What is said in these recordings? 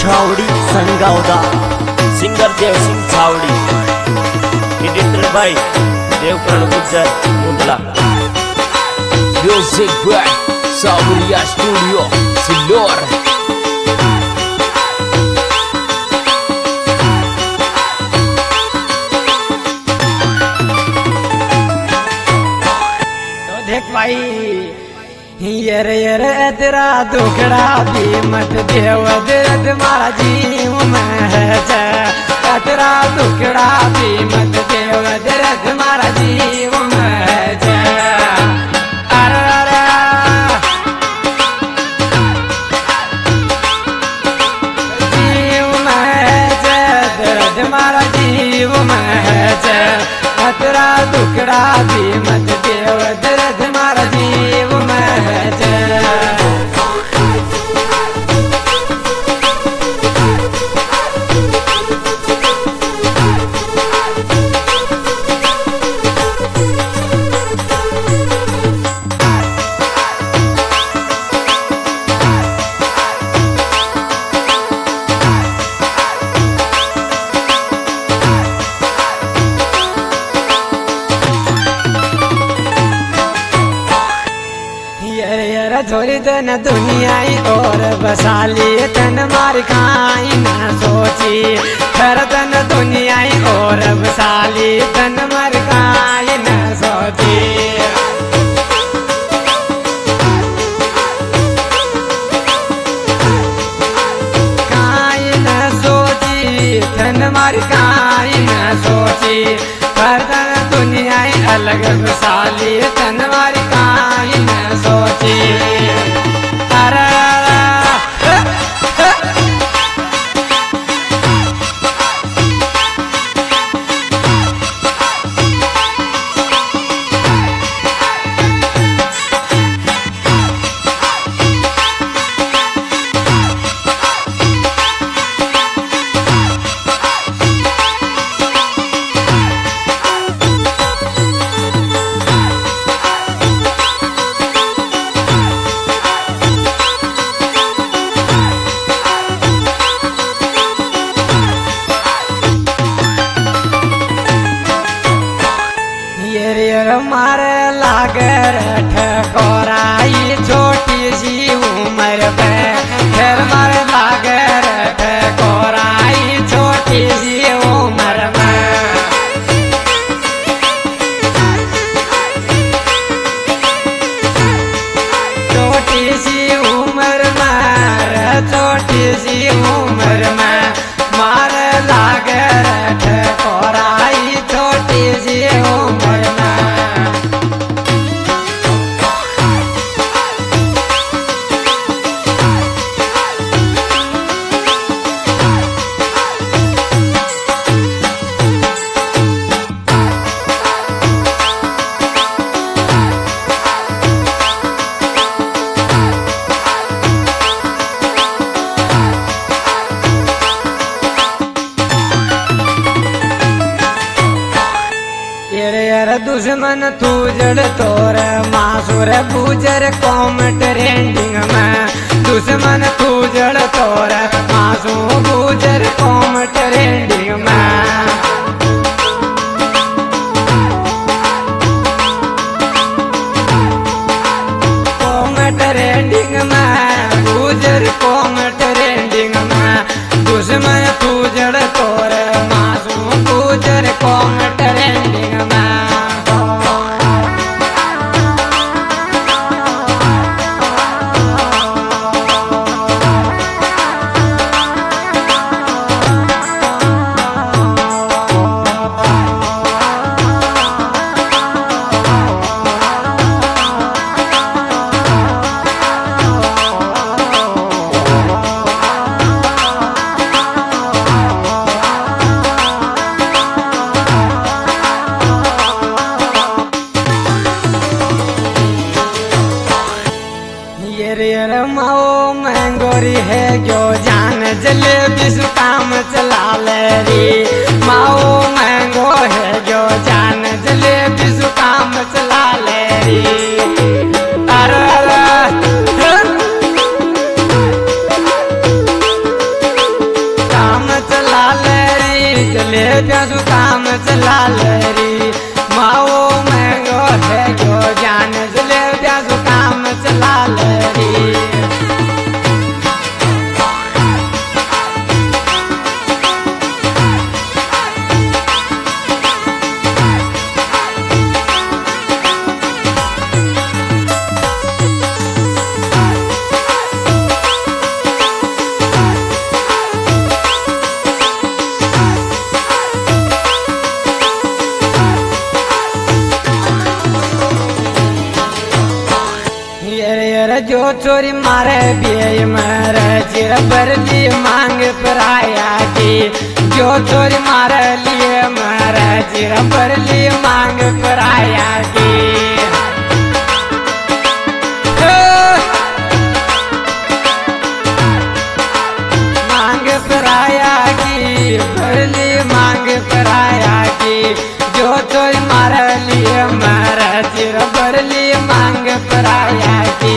छावड़ी संगावदा, singer Dev Singh Chhawri, editor भाई देवकरण गुज्जर मुंडला। म्यूजिक बाय सावरिया स्टूडियो सिल्लोर। देख भाई यर यर तेरा दुखड़ा भी मत देव दर्द मारा जीव में है तेरा दुखड़ा भी मत देव दर्द मारा जीव में है। जीव में है दर्द मारा जीव में है तेरा दुखड़ा भी मत देव दर्द मारा जीव में है। छोरी तन दुनिया और बसाली तन मार खाई न सोची फिर तन दुनिया और बसाली तन मार खाई न सोची। खाई न सोची तन मार खाई न सोची फिर तन दुनिया अलग बसाली तन मार खाई न सोची। मारे लागर ठकोराई छोटी सी उम्र पे फिर मारे लागर ठकोराई छोटी सी उम्र में। छोटी सी उम्र में छोटी सी उम्र में मारे लागर ठकोराई छोटी सी उम्र में। दुश्मन तू जड़ तोर मासूर गुजर कॉम ट्रेंडिंग में। दुश्मन तू जड़ तोर मासू गुजर कॉम ट्रेंडिंग में। कॉम ट्रेंडिंग में गुजर कॉम ट्रेंडिंग में। दुश्मन तू जड़ तोर मासू गुजर कॉम ट्रेंडिंग में। माओ महंगोरी है जो जान जलेबी सु काम चला ले री। माओ महंगो है जो जान जलेबी सु काम चला ले री। जो चोरी मारे बिये मर चिर बरली मांग पराया की जो चोरी मारे लिए मर चिर बरली मांग पराया की मांग पराया की बरली मांग पराया की जो चोरी मारे लिए मर चिर बरली मांग पराया की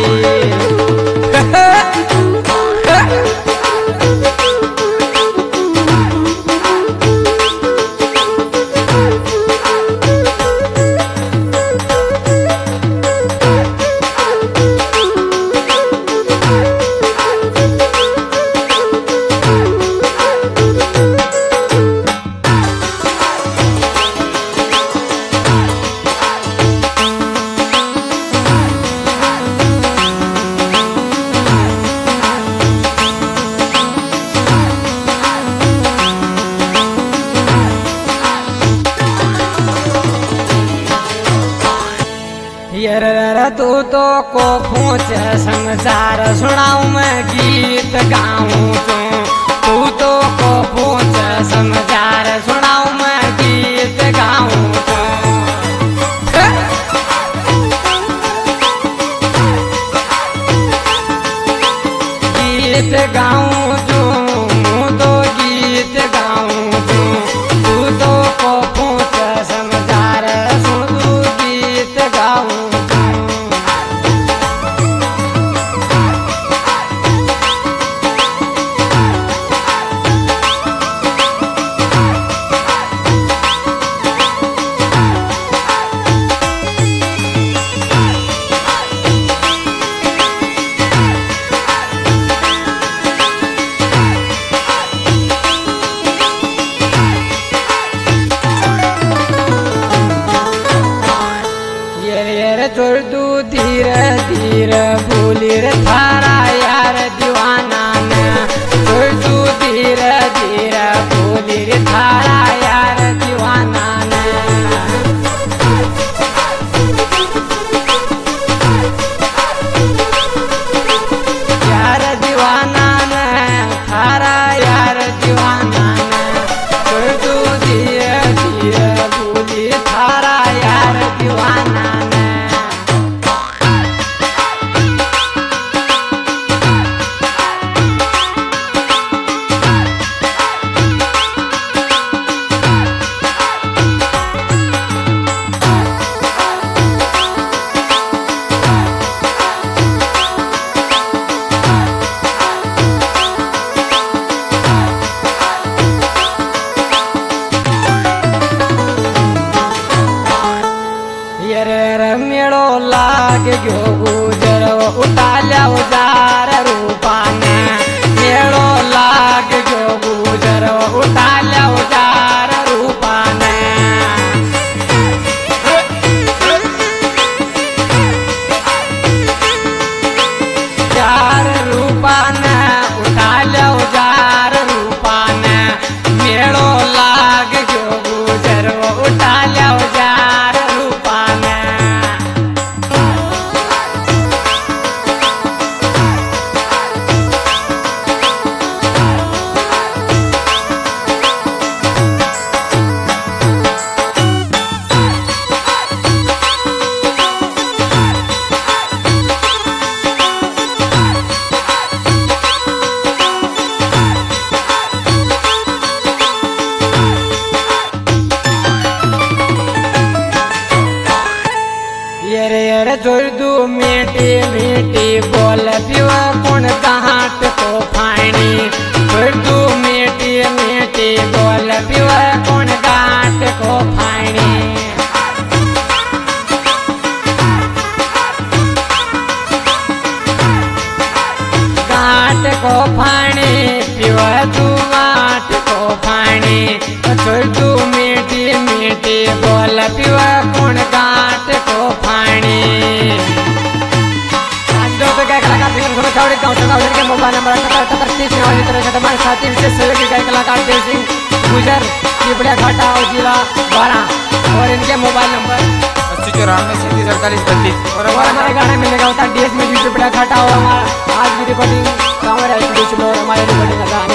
तू तो को पूछ संसार सुनाऊं मैं गीत गाऊं तू तो को पूछ समाचार सुनाऊं मैं गीत गाऊं गीत गाऊं तो गीत गाऊं तू तो को पूछ समाचार सुन तू गीत गाऊं जोड़ दू धीरे धीरे भूली रे थारा यार दीवाना ने जोड़ दू धीरे धीरे भूली रे थारा यार दीवाना ने यार दीवाना ने थारा यार दीवाना ने जोड़ दू धीरे धीरे भूली थारा यार दीवाना ने मेड़ो लाग गयो गुजर उताल्या उजार रूपाने मेड़ो लाग गयो गुजर उताल्या उजार रूपाने जार रूपाने उताल्या उजार रूपाने मेड़ो लाग गयो गुजर उताल्या उजार रूपाने जोड़ दू मीठी मीठी बोल पिवा कौन कहाट को फाइनी जोड़ दू मीठी मीठी बोल पिवा कौन कहाट को फाइनी घाट को फाइनी पिवा तू घाट को फाइनी जोड़ दू मीठी मीठी बोल पिवा कौन घाट को फाइनी मोबाइल नंबर 38 कलाकार देव सिंह गुजर पिपड़िया घाटा और जिला 12 और इनके मोबाइल नंबर 80 94 37 48 32 और हमारे गाने मिलेगा होता डीएस म्यूजिक पे खटा हो हमारा आज भी रिकॉर्डिंग हमारे स्टूडियो हमारे रिकॉर्डिंग का